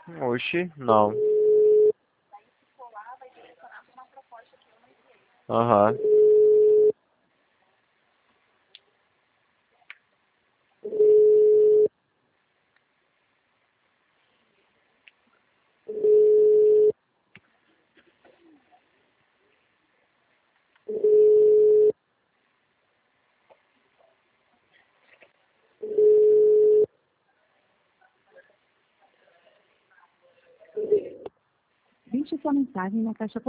Oxi, não. Aham. Deixe sua mensagem na caixa